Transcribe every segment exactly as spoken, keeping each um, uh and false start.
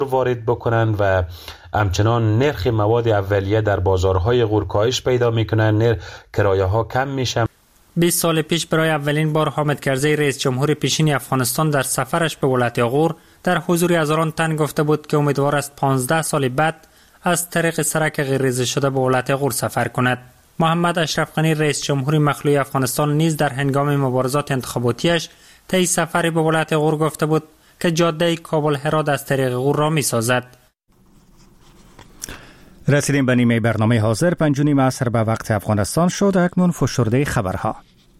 وارد بکنند و همچنان نرخ مواد اولیه در بازارهای غور کاهش پیدا میکنن، نرخ کرایه ها کم میشن. بیست سال پیش برای اولین بار حامد کرزی رئیس جمهور پیشین افغانستان در سفرش به ولایت غور در حضور هزاران تن گفته بود که امیدوار است پانزده سال بعد از طریق سرک غیر ریزی شده به ولایت غور سفر کند. محمد اشرف غنی رئیس جمهور مخلوع افغانستان نیز در هنگام مبارزات انتخاباتیش طی سفری به ولایت غور گفته بود که جاده کابل هرات از طریق غور را می سازد. رسیدیم به نیمه برنامه حاضر. پنج و نیم عصر به وقت افغانستان شد. اکنون فشرده خبرها.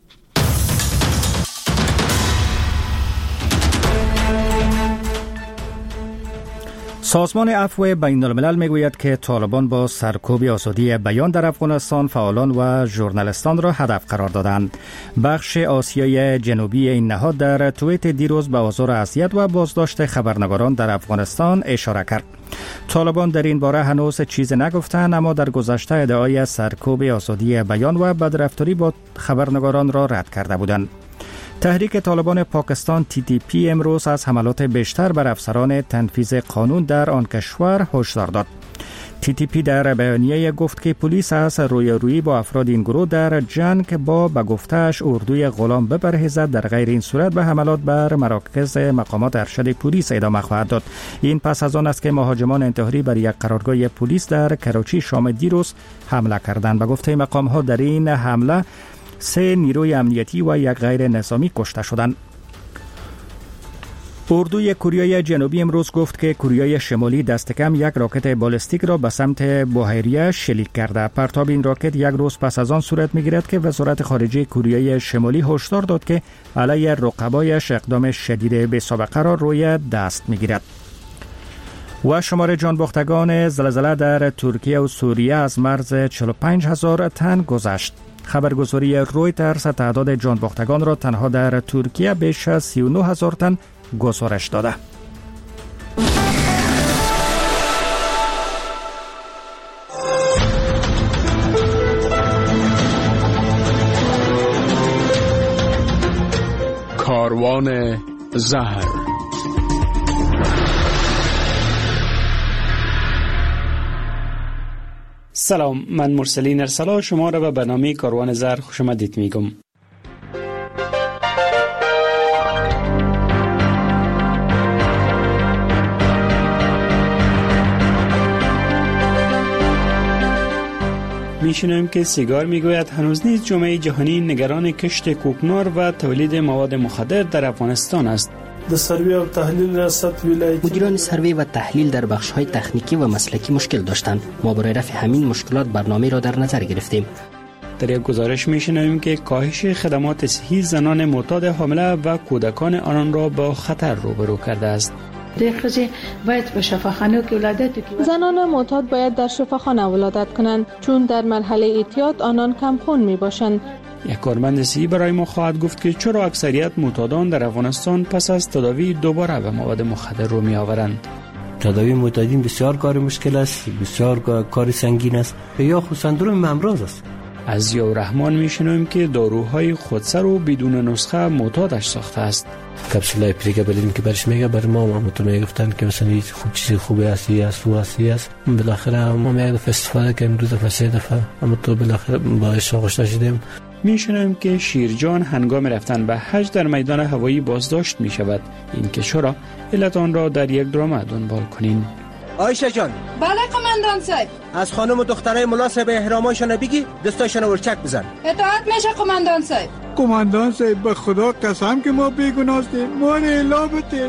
سازمان عفو بین الملل میگوید که طالبان با سرکوب آزادی بیان در افغانستان فعالان و ژورنالیستان را هدف قرار دادند. بخش آسیای جنوبی این نهاد در توییت دیروز به آزار و اذیت و بازداشت خبرنگاران در افغانستان اشاره کرد. طالبان در این باره هنوز چیز نگفتند، اما در گذشته ادعای سرکوب آزادی بیان و بدرفتاری با خبرنگاران را رد کرده بودند. تحریک طالبان پاکستان تی تی پی امروز از حملات بیشتر بر افسران تنفیذ قانون در آن کشور هشدار داد. تی تی پی در بیانیه گفت که پلیس از رویارویی با افراد این گروه در جنگ با به گفته‌اش اردوی غلام بپرهیزد، در غیر این صورت به حملات بر مراکز مقامات ارشد پلیس ادامه خواهد داد. این پس از آن است که مهاجمان انتحاری بر یک قرارگاه پلیس در کراچی شام دیروز حمله کردند. به گفته مقام‌ها در این حمله سه نیروی امنیتی و یک غیر نظامی کشته شدند. اردوی کره جنوبی امروز گفت که کره شمالی دست کم یک راکت بالستیک را به سمت بحیره شلیک کرده. پرتاب این راکت یک روز پس از آن صورت می‌گیرد که وزارت خارجه کره شمالی هشدار داد که علیه رقبایش اقدام شدید بی‌سابقه را روی دست می‌گیرد. و شمار جانباختگان زلزله در ترکیه و سوریه از مرز چهل و پنج هزار تن گذشت. خبرگزاری رویترز تعداد جانباختگان را تنها در ترکیه بیش از سی و نه هزار تن گزارش داده. کاروان زهر. سلام، من مرسلین ارسلا شما را به برنامه کاروان زهر خوش آمدید میگم. میشنویم که سیگار میگوید هنوز نیز جامعه جهانی نگران کشت کوکنار و تولید مواد مخدر در افغانستان است. مدیران سروی و تحلیل در بخش‌های تکنیکی و مسلکی مشکل داشتند. ما برای رفع همین مشکلات برنامه را در نظر گرفتیم. در یک گزارش میشنویم که کاهش خدمات صحی زنان معتاد حامله و کودکان آنان را با خطر روبرو کرده است. زنان معتاد باید در شفاخانه ولادت کنند، چون در مرحله اعتیاد آنان کم خون میباشند. یک کارمند صحی برای ما خواهد گفت که چرا اکثریت معتادان در افغانستان پس از تداوی دوباره به مواد مخدر رو می آورند. تداوی معتادین بسیار کار مشکل است، بسیار کار سنگین است، یا خود سندروم امراض است. از ضیاء الرحمن میشنویم که داروهای خودسر رو بدون نسخه معتادش ساخته است. کپسولای پریگابلین که برش میگه برای ما معمولا میگفتن که مثلا هیچ خوب چیزی خوبی است یا است و است است. بالاخره ما میگه استفاده کردیم دو دفعه سه دفعه، اما تو بالاخره باعث آغشته شدیم. میشنویم که شیرجان هنگام رفتن به حج در میدان هوایی بازداشت می شود. این که چرا علت آن را در یک درامه دنبال کنین. عایشه جان. بله قماندان صاحب. از خانم و دخترای مناسب احراماشون بگی دستاشون ورچک بزن. اطاعت میشه قماندان صاحب. قماندان صاحب به خدا قسم که ما بیگناه هستیم، ما را الا بتین.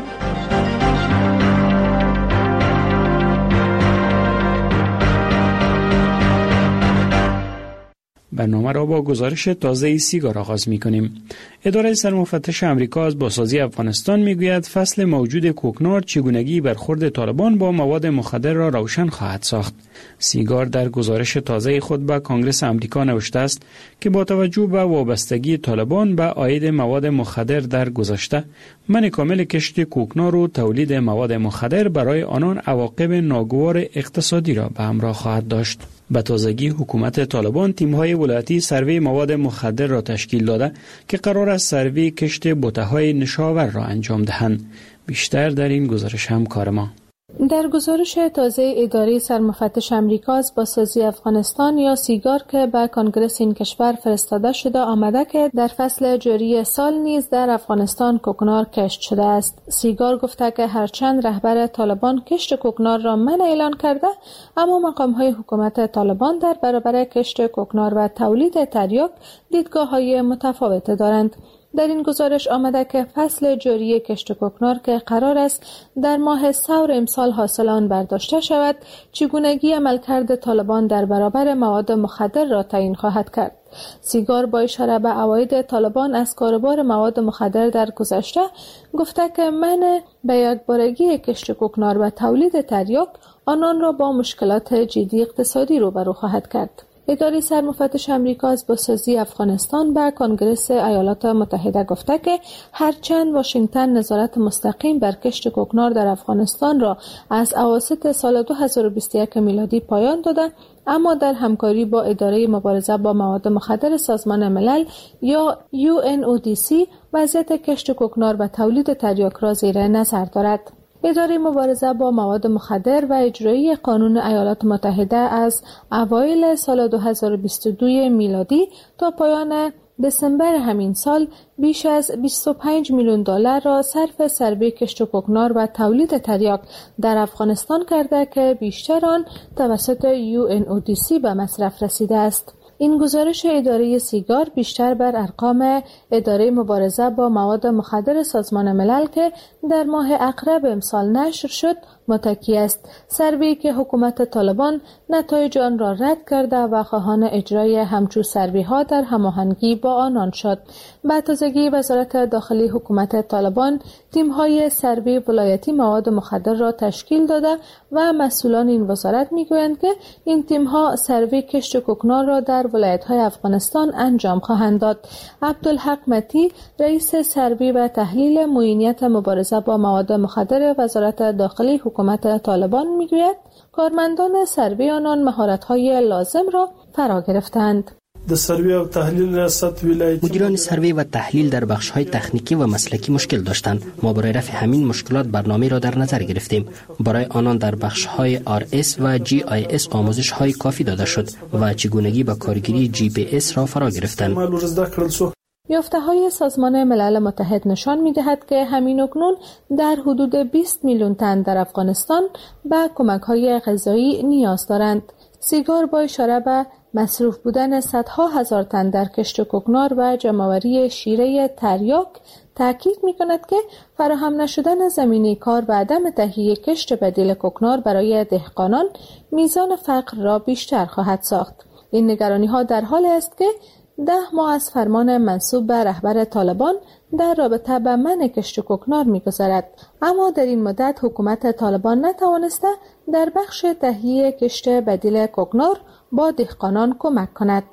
برنامه را با گزارش تازه سیگار آغاز می کنیم. اداره سرمفتش امریکا از بازسازی افغانستان می گوید فصل موجود کوکنار چگونگی برخورد طالبان با مواد مخدر را روشن خواهد ساخت. سیگار در گزارش تازه خود به کانگرس امریکا نوشته است که با توجه به وابستگی طالبان به عاید مواد مخدر در گذشته، منع کامل کشت کوکنار و تولید مواد مخدر برای آنان عواقب ناگوار اقتصادی را به همراه خواهد داشت. به تازگی حکومت طالبان تیم‌های ولایتی سروی مواد مخدر را تشکیل داده که قرار است سروی کشت بوته‌های نشاور را انجام دهند. بیشتر در این گزارش همکار ما. در گزارش تازه اداره سرمفتش امریکا از بازسازی افغانستان یا سیگار که به کنگره این کشور فرستاده شده آمده که در فصل جاری سال نیز در افغانستان کوکنار کشت شده است. سیگار گفته که هرچند رهبر طالبان کشت کوکنار را منع اعلان کرده، اما مقام‌های حکومت طالبان در برابر کشت کوکنار و تولید تریاک دیدگاه‌های متفاوت دارند. در این گزارش آمده که فصل جاری کشت کوکنار که قرار است در ماه ثور امسال حاصل آن برداشته شود، چگونگی عملکرد طالبان در برابر مواد مخدر را تعیین خواهد کرد. سیگار با اشاره به عواید طالبان از کاروبار مواد مخدر در گذشته گفته که منع به یکبارگی کشت کوکنار و تولید تریاک آنان را با مشکلات جدی اقتصادی روبرو خواهد کرد. اداره سرمفتش امریکا از بازسازی افغانستان به کنگره ایالات متحده گفته که هرچند واشنگتن نظارت مستقیم بر کشت کوکنار در افغانستان را از اواسط سال دو هزار و بیست و یک میلادی پایان داده، اما در همکاری با اداره مبارزه با مواد مخدر سازمان ملل یا یو ان او دی سی وضعیت کشت کوکنار و تولید تریاک را زیر نظر دارد. اداره مبارزه با مواد مخدر و اجرایی قانون ایالات متحده از اوایل سال دو هزار و بیست و دو میلادی تا پایان دسامبر همین سال بیش از بیست و پنج میلیون دلار را صرف سروی کشت کوکنار و تولید تریاک در افغانستان کرده که بیشتر آن توسط یو ان او دی سی به مصرف رسیده است. این گزارش اداره سیگار بیشتر بر ارقام اداره مبارزه با مواد مخدر سازمان ملل که در ماه اقرب امسال نشر شد متکی است. سروی که حکومت طالبان نتایج آن را رد کرده و خواهان اجرای همچو سروی ها در هماهنگی با آنان شد. به تازگی وزارت داخلی حکومت طالبان تیم های سروی ولایتی مواد مخدر را تشکیل داده و مسئولان این وزارت میگویند که این تیم ها سروی کشت کوکنار را در ولایت های افغانستان انجام خواهند داد. عبدالحق متی رئیس سروی و تحلیل معینیت مبارزه با مواد مخدر وزارت داخلی حکومت طالبان میگوید کارمندان سروی آنان مهارت‌های لازم را فرا گرفتند. مدیران سروی و تحلیل در بخش‌های تکنیکی و مسلکی مشکل داشتند. ما برای رفع همین مشکلات برنامه را در نظر گرفتیم. برای آنان در بخش‌های آر اس و جی آی اس آموزش‌های کافی داده شد و چگونگی با کارگیری جی پی اس را فرا گرفتند. یافته‌های سازمان ملل متحد نشان می‌دهد که همین اکنون در حدود بیست میلیون تن در افغانستان به کمک‌های غذایی نیاز دارند. سیگار با اشاره به مصروف بودن صدها هزار تن در کشت کوکنار و جمع‌آوری شیره تریاک تاکید می‌کند که فراهم نشدن زمینه کار و عدم تهیه کشت بدیل کوکنار برای دهقانان میزان فقر را بیشتر خواهد ساخت. این نگرانی‌ها در حالی است که ده ماه از فرمان منسوب به رهبر طالبان در رابطه با منع کشت کوکنار می‌گذرد، اما در این مدت حکومت طالبان نتوانسته در بخش تهیه کشت بدیل کوکنار با دهقانان کمک کند.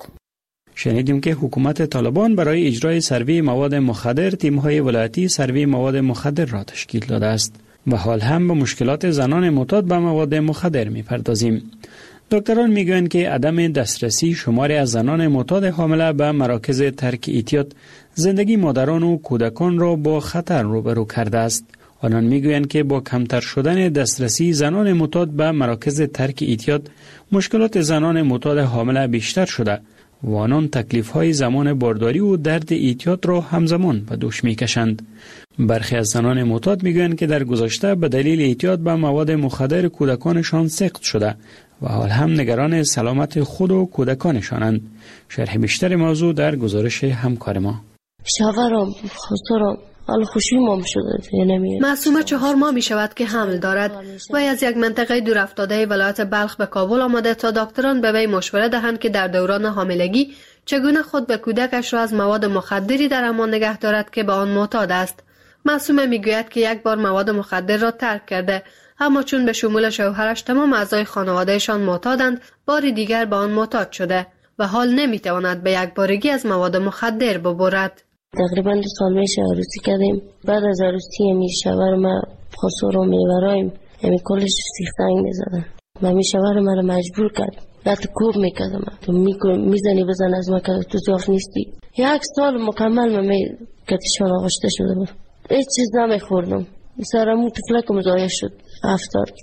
شنیدیم که حکومت طالبان برای اجرای سروی مواد مخدر تیم‌های ولایتی سروی مواد مخدر را تشکیل داده است و حال هم به مشکلات زنان معتاد به مواد مخدر می‌پردازیم. دکتران میگویند که عدم دسترسی شماری از زنان معتاد حامله به مراکز ترک اعتیاد زندگی مادران و کودکان را با خطر روبرو کرده است. آنان میگویند که با کمتر شدن دسترسی زنان معتاد به مراکز ترک اعتیاد مشکلات زنان معتاد حامله بیشتر شده و آنان تکلیف‌های زمان بارداری و درد اعتیاد را همزمان به دوش میکشند. برخی از زنان معتاد میگویند که در گذشته به دلیل اعتیاد به مواد مخدر کودکانشان سقط شده و حال هم نگران سلامت خود و کودکانشانند. شرح بیشتر موضوع در گزارش همکار ما. شوهرم خسرم حال خوشی مام شده نمیاد. معصومه چهار ماه می شود که حمل دارد و از یک منطقه دور افتاده ولایت بلخ به کابل آمده تا دکتران به وی مشوره دهند که در دوران حاملگی چگونه خود به کودکش را از مواد مخدری در امان نگه دارد که به آن معتاد است. معصومه میگوید که یک بار مواد مخدر را ترک کرده، اما چون به شمول شوهرش تمام اعضای خانوادهشان معتادند، بار دیگر به آن معتاد شده و حال نمیتواند به یک بارگی از مواد مخدر ببرد. تقریبا دو سال میشه عروسی کردیم. بعد از عروسی می شوهر ما خسور و میورایم یعنی کلش سیختنگ میزدن و می شوهر ما رو مجبور کرد حتی کوب میکردم تو میزنی بزن از ما که تو زیاف نیستی. یک سال مکمل من می کتشان آغشته شده بود. هیچ چیز نمیخوردم. سرمو تفلکم زایه شد افتاد.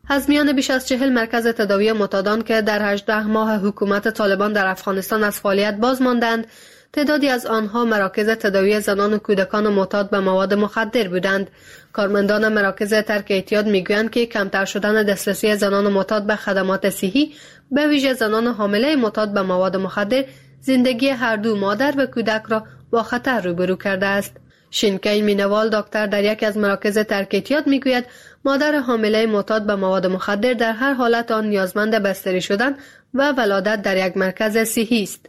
از میان بیش از چهل مرکز تداوی معتادان که در هجده ماه حکومت طالبان در افغانستان از فعالیت باز ماندند، تعدادی از آنها مراکز تداوی زنان و کودکان معتاد به مواد مخدر بودند. کارمندان مراکز ترک اعتیاد میگویند که کمتر شدن دسترسی زنان معتاد به خدمات صحی، به ویژه زنان حامله معتاد به مواد مخدر، زندگی هر دو مادر و کودک را با خطر روبرو کرده است. شینکای مینوال دکتر در یک از مراکز ترک اعتیاد میگوید مادر حامله معتاد به مواد مخدر در هر حالت آن نیازمند بستری شدن و ولادت در یک مرکز صحی است.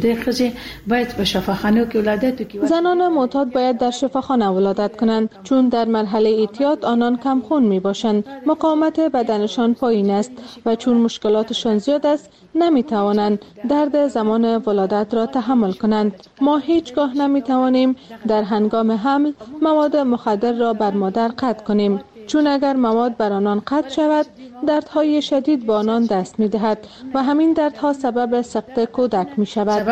زنان معتاد باید در شفاخانه ولادت کنند، چون در مرحله اعتیاد آنان کم خون می باشند، مقاومت بدنشان پایین است و چون مشکلاتشان زیاد است نمی توانند درد زمان ولادت را تحمل کنند. ما هیچگاه نمی توانیم در هنگام حمل مواد مخدر را بر مادر قطع کنیم، چون اگر مواد بر آنان قطع شود دردهای شدید با آنان دست می دهد و همین دردها سبب سقط کودک می شود.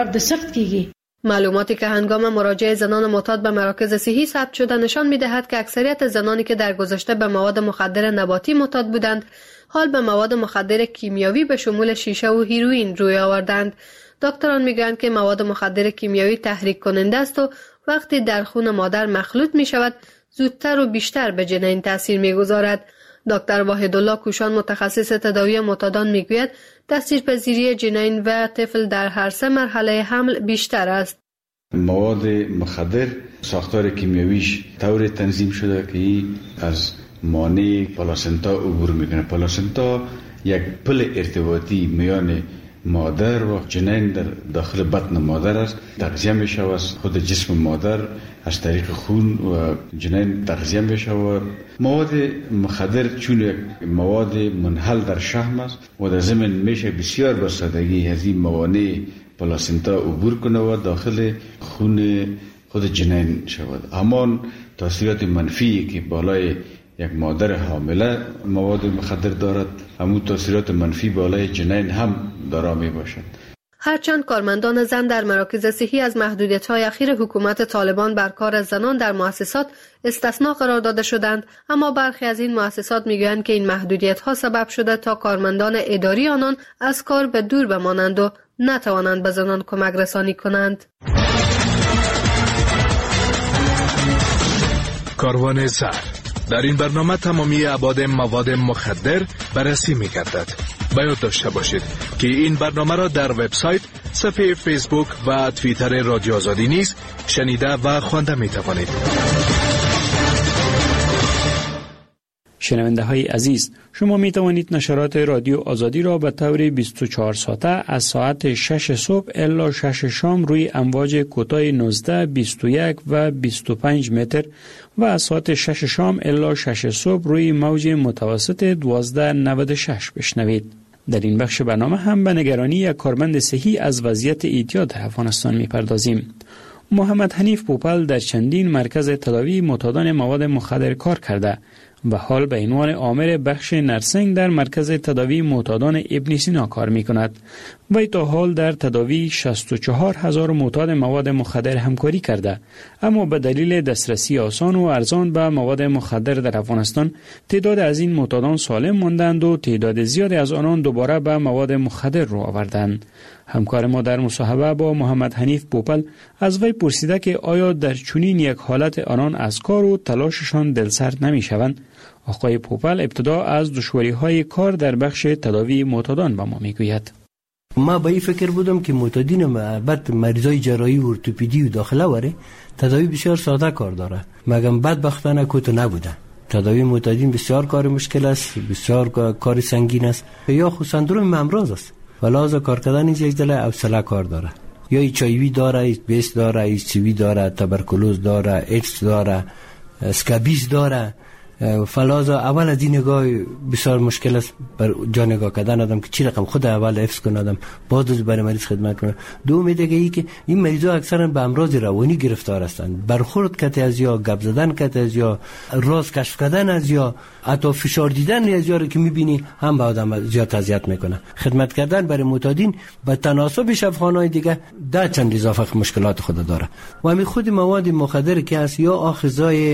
معلوماتی که هنگام مراجعه زنان معتاد به مراکز صحی ثبت شده نشان می دهد که اکثریت زنانی که در گذشته به مواد مخدر نباتی معتاد بودند حال به مواد مخدر کیمیاوی به شمول شیشه و هیروئین روی آوردند. دکتران میگویند که مواد مخدر کیمیاوی تحریک کننده است و وقتی در خون مادر مخلوط می شود زودتر و بیشتر به جنین تاثیر می‌گذارد. دکتر وحیدالله کوشان متخصص تداوی معتادان میگوید تاثیرپذیری جنین و طفل در هر سه مرحله حمل بیشتر است. مواد مخدر ساختار کیمیاییش طور تنظیم شده که از مانع پلاسنتا عبور میکنه. پلاسنتا یک پل ارتباطی میان مادر و جنین در داخل بطن مادر است. تغذیه میشه از خود جسم مادر از طریق خون و جنین تغذیه میشه و مواد مخدر چون یک مواد منحل در شحم است و در ضمن میشه بسیار با سادگی از این موانع پلاسنتا عبور کنه و داخل خون خود جنین شود. همان تاثیرات منفی که بالای یک مادر حامله مواد مخدر دارد، همون تاثیرات منفی بالای جنین هم دارا می باشد. هرچند کارمندان زن در مراکز صحی از محدودیت‌های اخیر حکومت طالبان بر کار زنان در مؤسسات استثنا قرار داده شدند، اما برخی از این مؤسسات میگویند که این محدودیت‌ها سبب شده تا کارمندان اداری آنان از کار به دور بمانند و نتوانند به زنان کمک رسانی کنند. کاروان زهر در این برنامه تمامی ابعاد مواد مخدر بررسی می‌گردد. باید داشته باشید که این برنامه را در وبسایت، صفحه فیسبوک و توییتر رادیو آزادی نیز شنیده و خوانده می‌توانید. شنونده های عزیز، شما می توانید نشرات رادیو آزادی را به طور بیست و چهار ساعته از ساعت شش صبح الی شش شام روی امواج کوتاه نوزده، بیست و یک و بیست و پنج متر و از ساعت شش شام الی شش صبح روی موج متوسط دوازده نود و شش بشنوید. در این بخش برنامه هم به نگرانی یک کارمند صحی از وضعیت اعتیاد در افغانستان می پردازیم. محمد حنیف پوپل در چندین مرکز تداوی معتادان مواد مخدر کار کرده و حال به عنوان آمر بخش نرسنگ در مرکز تداوی معتادان ابن سینا کار می کند. وی تا حال در تداوی شصت و چهار هزار معتاد مواد مخدر همکاری کرده، اما به دلیل دسترسی آسان و ارزان به مواد مخدر در افغانستان تعداد از این معتادان سالم ماندند و تعداد زیادی از آنان دوباره به مواد مخدر رو آوردند. همکار ما در مصاحبه با محمد حنیف پوپل از وی پرسیده که آیا در چنین یک حالت آنان از کار و تلاششان دلسرد نمی شوند. آقای پوپل ابتدا از دشواری‌های کار در بخش تداوی معتادان به ما میگوید. ما به این فکر بودم که معتادین البته مریضای جراحی و ارتوپدی و داخله وره تداوی بسیار ساده کار داره، مگم بدبختانه کوتو نبوده. تداوی معتادین بسیار کار مشکل است، بسیار کار سنگین است، یا خود سندروم امراض است و لازم کار کردن این یک دل حوصله کار داره. یا ایچ آی وی داره، ایچ بیس داره، ایچ وی داره، تبرکلوز داره، ایدز داره، اسکابیز داره. فلازا اول از این نگاه بسیار مشکل است بر جا نگاه کردن آدم که چی رقم خود اول حفظ کنه آدم بعد برای مریض خدمت کنه. دوم دیگه ای که این مریضا اکثرا به امراض روانی گرفتار هستند، برخورد کته از یا گپ زدن کته از یا راز کشف کردن از یا حتی فشار دیدن از یا که میبینی هم به آدم زیاد اذیت میکنه. خدمت کردن برای معتادین به تناسب شفاخانه‌های دیگه ده چند اضافه مشکلات خود داره و همین خود مواد مخدر که هست یا آخذای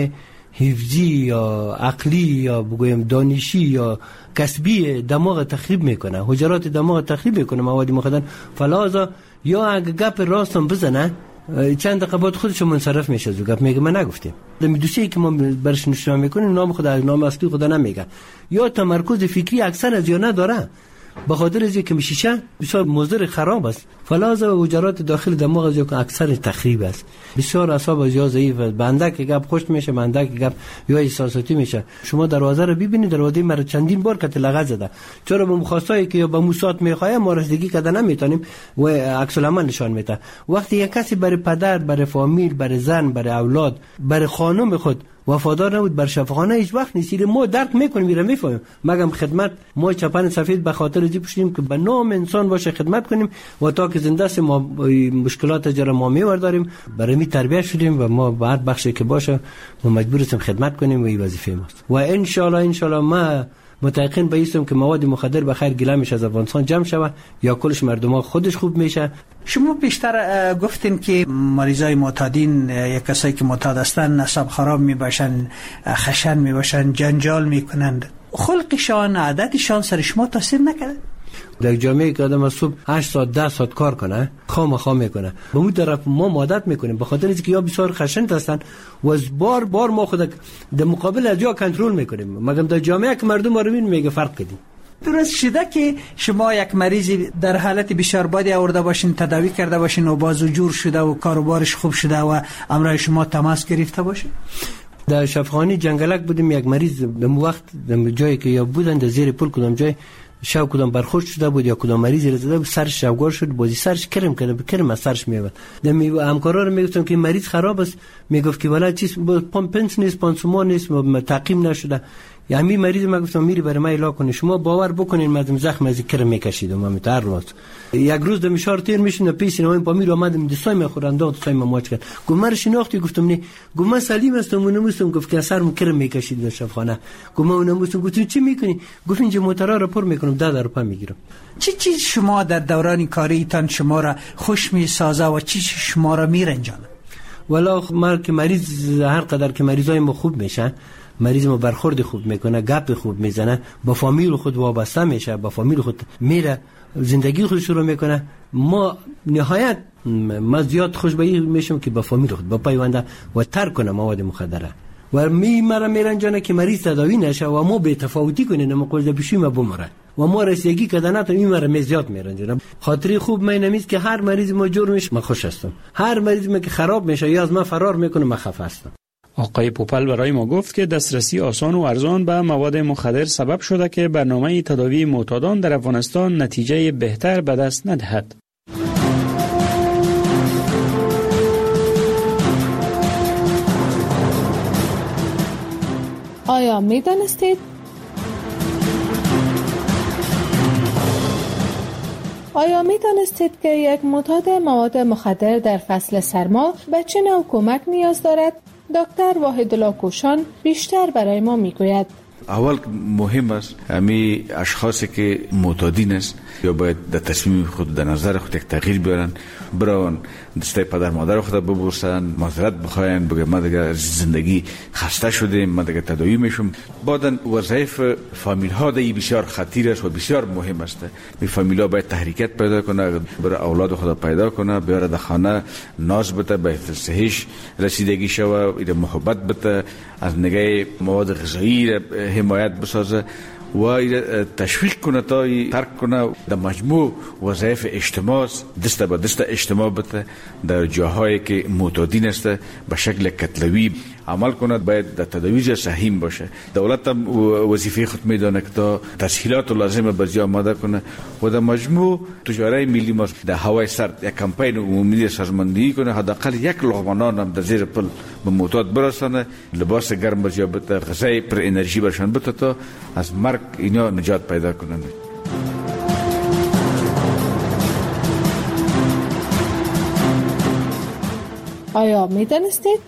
حفظی یا عقلی یا بگویم دانشی یا کسبی دماغ تخریب میکنه، حجرات دماغ تخریب میکنه مواد مخدر. فلازا یا اگه گپ راستم بزنه چند دقیقه بعد خودش منصرف میشه، زو گپ میگه من نگفتم. دوسیه که ما برش نشون میکنیم نام خدا نام اصلی خدا نمیگه، یا تمرکز فکری اکثر از یا نداره، به خاطر از اینکه شیشه بسیار مضر خراب است. فلازا و حجرات داخل دماغ از که اکثر تخریب است، بسیار اعصاب از یا ضعیف است، بنده که گپ خوش میشه، بنده که گپ یا احساساتی میشه. شما دروازه رو ببینید، دروازه مرا چندین بار کت لغت زده، چرا به مخواستایی که یا به موسات میخواه ما رسیدگی کردن نمیتونیم و عکس العمل نشان میده. وقتی یک کسی برای پدر، برای فامیل، برای زن، برای اولاد، برای خانم خود وفادار نبود، بر شفاخانه هیچ وقت نیست. ما درک میکنیم، میره میفهمیم. مگم خدمت ما چپن سفید به خاطر دی پوشیدیم که به نام انسان باشه خدمت کنیم و تا که زنده است ما مشکلات جرا ما میورداریم، برای می تربیت شدیم و ما بعد بخشی که باشه ما مجبور هستیم خدمت کنیم و این وظیفه ماست. و ان شاء الله ان شاء الله ما متأکد به ایستم که مواد مخدر به خیر گلمش از افغانستان جمع شود یا کلش مردم خودش خوب میشه. شما بیشتر گفتین که مریضای معتادین یک کسایی که معتاد هستن اعصاب خراب میباشن، خشن میباشن، جنجال میکنند. خلقشان، عادتشان سر شما تاثیر نکرده؟ در جامعه که آدم صبح هشت ساعت ده ساعت کار کنه، خام خام میکنه، به اون طرف ما عادت میکنیم به خاطر اینکه یا بسیار خشن هستن و از بار بار ما خود در مقابل از جا کنترل میکنیم. مگم در جامعه که مردم ما رو میبینن میگه فرق کردیم. درست شده که شما یک مریضی در حالت بسیار بدی آورده باشین، تداوی کرده باشین و بازو جور شده و کاروبارش خوب شده و امرای شما تماس گرفته باشه؟ در شفاخانه جنگلک بودیم، یک مریض به وقت در جایی که یا بودن در زیر پل کدام جای شب کدام برخورد شده بود یا کدام مریضی رسیده بود، سرش شوگار شد، بازی سرش کرم کرد، کرم از سرش میاد. دمی همکارا رو میگفتم که مریض خراب است، میگفت که والا چیز پمپنس نیست، پانسومان نیست، تعقیم نشده. یعنی مریض ما گفتم میری برای ما علاج کنی، شما باور بکنین مردم زخم از کرم میکشید و ما متعرض. یک روز در مشار تیر میشن پیش نمایم پامیر اومدم دستای میخورن داد دستای ما ماچ کرد. گفت من شناختی؟ گفتم نه. گفت من سلیم هستم و نمیستم. گفت که سرم کرم میکشید در شفاخانه. گفت من نمیستم. گفت چی میکنی؟ گفت اینجا موتورا رو پر میکنم ده روپیه میگیرم. چی چیز شما در دوران کاریتان شما را خوش میسازه و چی شما را میرنجانه؟ والا مرد که مریض هر قدر که مریضای ما خوب میشن، مریض ما برخورد خوب میکنه، گپ خوب میزنه، با فامیل خود وابسته میشه، با فامیل خود میره، زندگی خود شروع میکنه، ما نهایت ما زیاد خوشبختی میشم که با فامیل خود با پیونده و ترک کنه مواد مخدره و می مرا میرنجانه که مریض تداوی نشه و ما به تفاوتی کنیم، ما قول پیشی ما بمره و ما رسیدگی کردن تا این مرا زیاد میرنجانه. خاطری خوب من نمیست که هر مریض ما جور میشه ما خوش هستم، هر مریض ما که خراب میشه یا از ما فرار میکنه ما خفه هستم. آقای پوپل برای ما گفت که دسترسی آسان و ارزان به مواد مخدر سبب شده که برنامه تداوی معتادان در افغانستان نتیجه بهتر به دست ندهد. آیا می دانستید؟ آیا می دانستید که یک معتاد مواد مخدر در فصل سرما به چه نوع کمک نیاز دارد؟ دکتر واحدالله کوشان بیشتر برای ما میگوید. اول مهم است امی اشخاصی که معتادین است یا باید در تصمیم خود در نظر خود یک تغییر بیارن، بران دسته پدر مادر خود ببرسن، معذرت بخواین، بگه ما دیگه زندگی خسته شدیم، ما دیگه تداوی میشم. بعدن وظایف فامیل ها دی بسیار خطیر است و بسیار مهم است. می فامیل ها باید تحریکت پیدا کنه، برای اولاد خود پیدا کنه، بیاره در خانه ناز بده، به صحیح رسیدگی شوه، ایده محبت بده، از نگاه مواد غذایی حمایت بسازه و تشویق کنه تا ترک کنه. در مجموع وظایف اجتماع دست به دست اجتماع بده، در جاهایی که معتادین است به شکل کتلوی عمل کنه، باید در تداوی صحیح باشه. دولت هم وظیفه خود میدانه که تا تسهیلات لازمه بازی آماده کنه و در مجموع تجاره ملی ما در هوای سرد یک کمپین عمومی سازماندهی کنه، حداقل یک لقمه نان هم در زیر پل به معتاد برسانه، لباس گرم بازی بده، غذای پر انرژی برشان بده تا از مرگ اینا نجات پیدا کنند. آیا می دانستید؟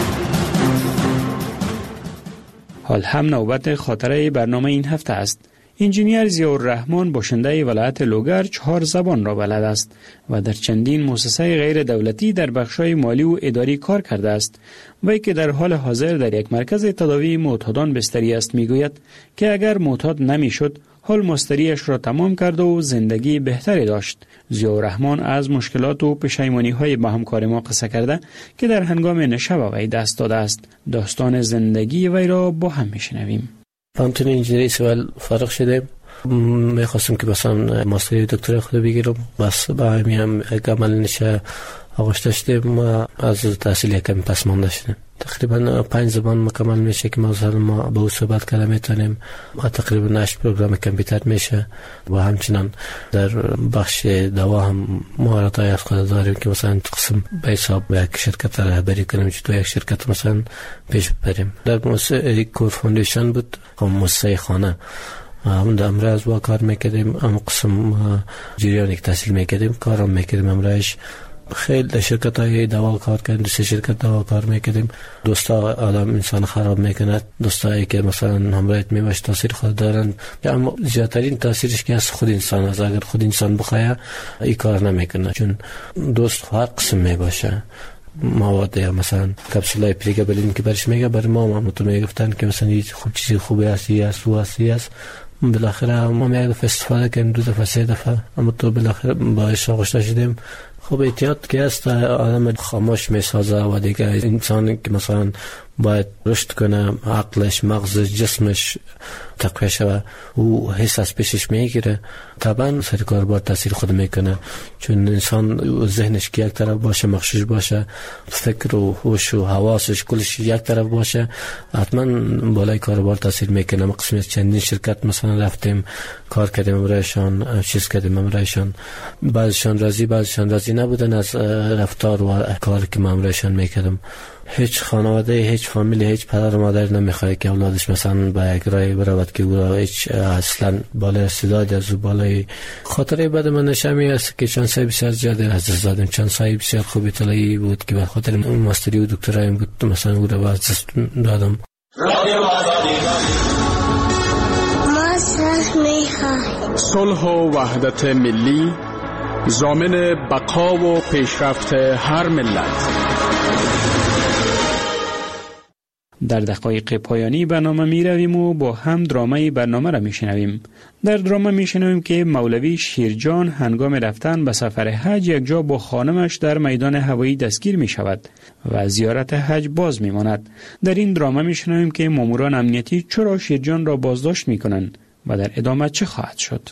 حال هم نوبت خاطره برنامه این هفته است. انجینیر ضیاءالرحمن باشنده ولایت لوگر چهار زبان را بلد است و در چندین مؤسسه غیر دولتی در بخش‌های مالی و اداری کار کرده است. وی که در حال حاضر در یک مرکز تداوی معتادان بستری است میگوید که اگر معتاد نمیشد حال مستریش را تمام کرده و زندگی بهتری داشت. ضیاءالرحمن از مشکلات و پشیمانی‌های با همکار ما قصه کرده که در هنگام نشه به وی دست داده است. داستان زندگی وی را با هم میشنویم. فهمتون انجینری سوال فارغ شدیم. میخواستم که مثلا ماستری دکترا خود بگیرم، بس با همین هم عمل نشه آغشته شدیم. ما از تحصیل یکم پس مانده شدیم. تقریبا پنج زبان مکمل میشه که مثلا ما با او صحبت کرده میتونیم. ما تقریبا هشت پروگرام کامپیوتر میشه و همچنان در بخش دوا هم مهارت‌های از خود داریم که مثلا قسم به حساب یک شرکت رهبری کنیم که تو یک شرکت مثلا پیش ببریم. در مؤسسه کور فاندیشن بود، مؤسسه خانه هم در امراض با کار میکردیم، هم قسم جریانی که تحصیل میکردیم کارم میکردیم. امراض خیلی در شرکت های دوا کار کردیم، دوسته شرکت دوا کار میکردیم. دوستا آدم انسان خراب میکند، دوستایی که مثلا همراهت میباش تاثیر خود دارن، اما زیادترین تاثیرش که از خود انسان است. اگر خود انسان بخواه این کار نمیکنه، چون دوست هر قسم میباشه. مواد یا مثلا کپسولای پریگابلین که برش میگه بر ما ما تو میگفتن که مثلا هیچ خوب چیزی خوبی هست یا سو است. بالاخره ما میگه استفاده کردیم دو دفعه سه دفعه، اما تو بالاخره باعث آغشته شدیم. خب احتیاط که است آدم خاموش میسازه و دیگه انسانی که مثلا باید رشد کنه، عقلش، مغزش، جسمش تقویه شوه و حس از پیشش میگیره، طبعا سر کار باید تاثیر خود میکنه. چون انسان ذهنش که یک طرف باشه، مخشوش باشه، فکر و هوش و حواسش کلش یک طرف باشه، حتما بالای کار باید تاثیر میکنه. ما قسمی از چندین شرکت مثلا رفتیم کار کردیم امرایشان، چیز کردیم امرایشان، بعضشان راضی بعضشان راضی نبودن از رفتار و کار که ما امرایشان میکردم. هیچ خانواده، هیچ فامیل، هیچ پدر و مادر نمیخواد که اولادش مثلا با یک رای برود که او را هیچ اصلا بالای استعداد از او بالای. خاطره بعد من نشمی است که چند سای بسیار زیاده از دست دادم. چند سای بسیار خوبی طلایی بود که به خاطر ماستری و دکترایم بود مثلا او را از دست دادم. صلح و وحدت ملی ضامن بقا و پیشرفت هر ملت. در دقایق پایانی برنامه می رویم و با هم درامه برنامه را می شنویم. در درامه می شنویم که مولوی شیرجان هنگام رفتن به سفر حج یک جا با خانمش در میدان هوایی دستگیر می شود و زیارت حج باز می ماند. در این درامه می شنویم که ماموران امنیتی چرا شیرجان را بازداشت می کنند و در ادامه چه خواهد شد.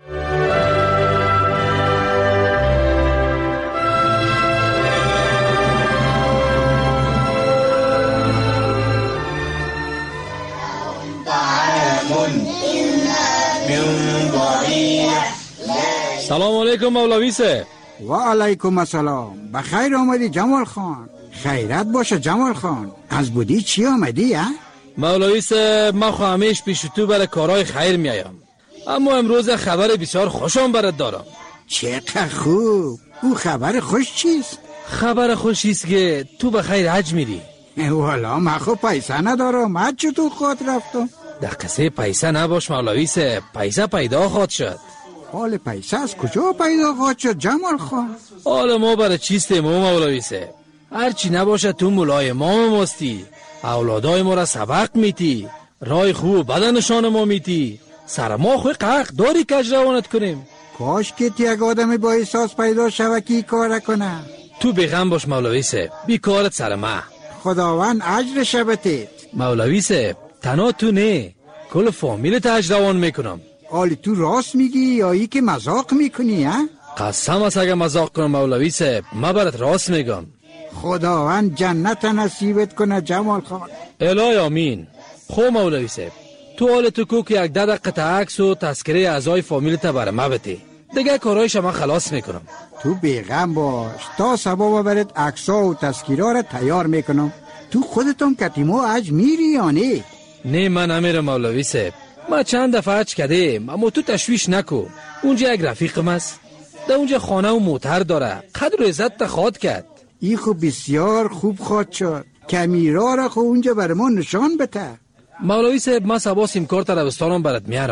سلام علیکم مولوی صاحب. و علیکم السلام. بخیر آمدی جمال خان. خیرت باشه جمال خان. از بودی چی آمدی ها؟ مولوی صاحب ما خو همیش پیش تو برای کارهای خیر میایم، اما امروز خبر بسیار خوشم برات دارم. چقدر خوب. او خبر خوش چیست؟ خبر خوشی است که تو به خیر حج میری. والا من خو پیسه ندارم. حج چطور خود رفتم؟ در قصه پیسه نباش مولوی صاحب، پیسه پیدا خواهد شد. حال پیسه از کجا پیدا خواهد شد جمال خان؟ حال ما برای چیست ما مولوی صاحب؟ هرچی نباشه تو مولای ما ماستی، اولادای ما را سبق میتی، رای خوب بدنشان ما میتی، سر ما خوی قرق داری کج روانت کنیم. کاش که یک آدم با احساس پیدا شوه که کار کنه. تو بیغم باش مولوی صاحب، بیکارت سر ما. خداوند اجر شبتید. مولوی صاحب تنها تو نه، کل فامیلت اجر روان میکنم. آلی تو راست میگی یا ای که مذاق میکنی ها؟ قسم است اگه مذاق کنم مولوی صاحب، من برات راست میگم. خداوند جنت نصیبت کنه جمال خان. الهی آمین. خو مولوی صاحب تو حال تو کو که یک ده دقیقه عکس و تذکره اعضای فامیلت برای ما بده، دیگه کارایش من خلاص میکنم. تو بیغم باش، تا سبا برات عکسا و تذکیرا را تیار میکنم. تو خودتون کتیمو حج میری یا نه؟ نه من نمیرم مولوی صاحب، ما چند دفعه حج کردیم، اما تو تشویش نکو. اونجا یک رفیقم است، در اونجا خانه و موتر داره، قدر و عزت تا خواد کرد. ای خوب بسیار خوب خواد شد. کمیرا را خو اونجا بر ما نشان بده. مولوی صاحب ما سبا سیم کارت عربستانم برات میارم.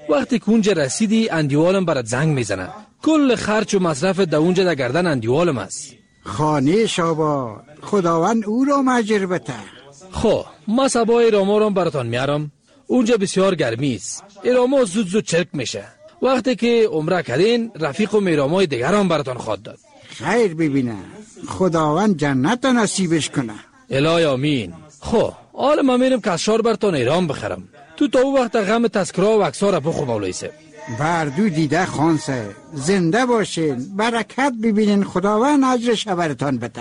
وقتی که اونجا رسیدی اندیوالم برات زنگ میزنه. کل خرچ و مصرف در اونجا در گردن اندیوالم است. خانه شابا خداوند او را مجر بته. خب ما سبا ایراما را براتان میارم. اونجا بسیار گرمی است. ایراما زود زود چرک میشه. وقتی که عمره کردین رفیق و میرامای دیگر هم براتان خواد داد. خیر ببینه، خداوند جنت نصیبش کنه. الهی آمین. خب حالا ما میرم کشار براتان ایران بخرم. تو تا او وقت غم تذکره و اکسار بخو مولوی صاحب. بردو دیده خان صاحب، زنده باشین، برکت ببینین، خداوند اجرش براتان بده.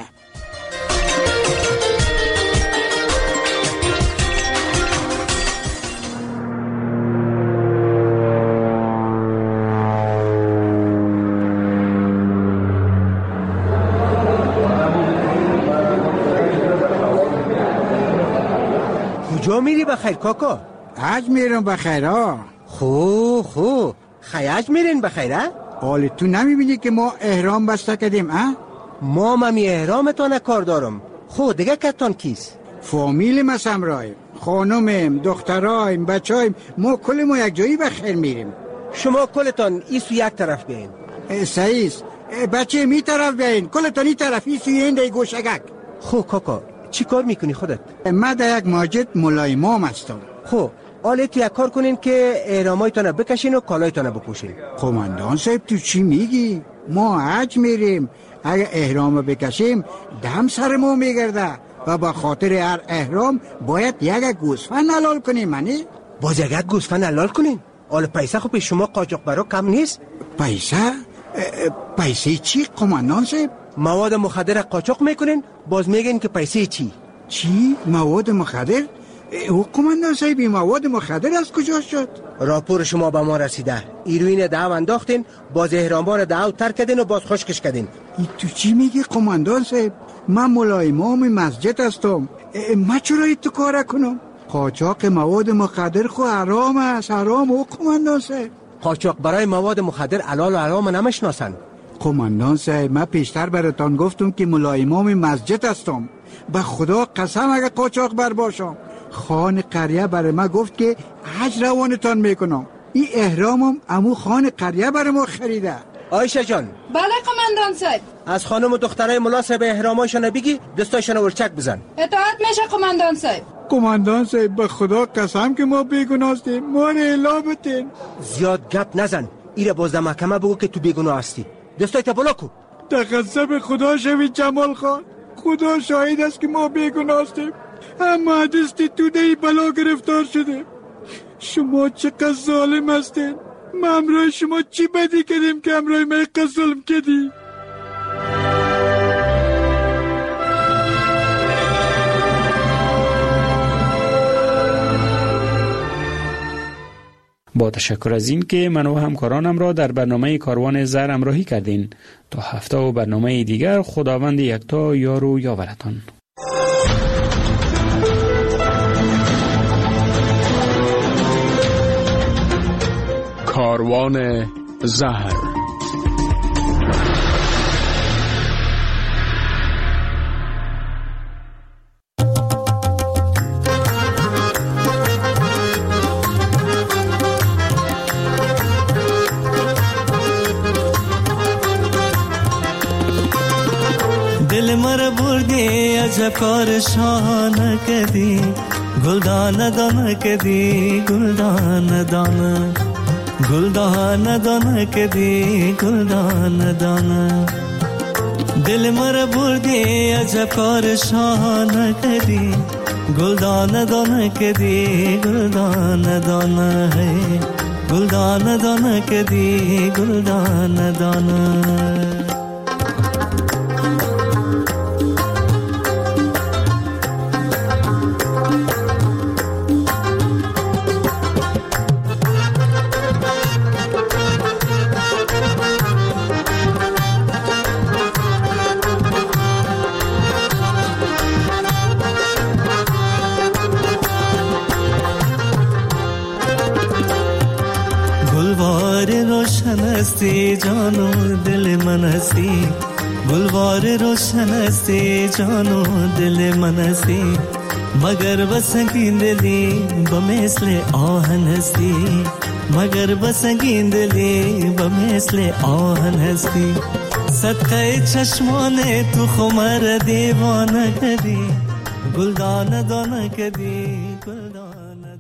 کجا میری بخیر کاکا؟ حج میرم بخیر ها. خو خو خیاج میرین بخیر ها؟ حال تو نمیبینی که ما احرام بسته کردیم ها؟ ما ممی احرامتان کار دارم. خو دیگه کتان کیست؟ فامیل ما سمرایم، خانومیم، دخترایم، بچایم، ما کل ما یک جایی بخیر میریم. شما کلتان ایسو یک طرف بیاین. سعیس بچه می طرف بیاین، کلتان ای طرف ایسو این دی گوشگک. خو کاکا چی کار میکنی خودت؟ من در یک مسجد مولای امام هستم. خب حالا تو یک کار کنین که احرامایتان بکشین و کالایتان بپوشین. قماندان صاحب تو چی میگی؟ ما حج میریم، اگه احرام بکشیم دم سر ما میگرده و با خاطر هر احرام باید یک گوسفند حلال کنیم. منی باز یک گوسفند حلال کنین؟ حالا پیسه خب شما قاچاق برا کم نیست؟ پیسه؟ پیسه چی قماندان صاحب؟ مواد مخدر قاچاق میکنین باز میگین که پیسه چی؟ چی؟ مواد مخدر؟ او قماندان صاحب مواد مخدر از کجا شد؟ راپور شما به ما رسیده. ایروین دعو انداختین، باز احرامبار دعو ترک کردین و باز خشکش کردین. ای تو چی میگی قماندان صاحب؟ من مولای امام مسجد هستم، من چرا تو کار کنم؟ قاچاق مواد مخدر خو حرام است، حرام. او قماندان صاحب قاچاق برای مواد مخدر حلال و حرام نمیشناسن. قماندان صاحب من پیشتر براتان گفتم که مولای امام مسجد هستم. به خدا قسم اگه قاچاق بر باشم، خان قریه برای ما گفت که حج روانتان میکنم. این احرامم امو خان قریه برای ما خریده. آیشه جان. بله قماندان صاحب. از خانم و دخترای مناسب احرامایشان بگی دستایشان ورچک بزن. اطاعت میشه قماندان صاحب. قماندان صاحب به خدا قسم که ما بیگناه هستیم، ما رو الا بتین. زیاد گپ نزن، ایره باز در محکمه بگو که تو بیگناه هستی. دستایت بالا کو. تقصب خدا شوید جمال خان، خدا شاهد است که ما بیگناه هستیم، اما دستی تو دی بلا گرفتار شده. شما چقدر ظالم هستین. ما امرای شما چی بدی کردیم که امرای ما قد ظلم کردی؟ با تشکر از این که من و همکارانم را در برنامه کاروان زر همراهی کردین. تا هفته و برنامه دیگر خداوند یکتا یار و یاورتان. کاروان زهر. دل مر بردی عجب کار شان کدی، گلدان دان کدی، گلدان دان، گلدان دان کدی، گلدان دان. دل مر بردی عجب کار شان کدی، گلدان دان کدی، گلدان دان ہے، گلدان دان کدی، گلدان دان. हस्ती जानो दिल मन हसी, गुलवार रोशन हस्ती जानो दिल मन हसी, मगर बसंगीन दिली बमेसले आहन हस्ती मगर बसंगीन दिली बमेसले आहन हस्ती सदक़े चश्मोने तू खुमर दीवाना कदी गुलदान दाना कदी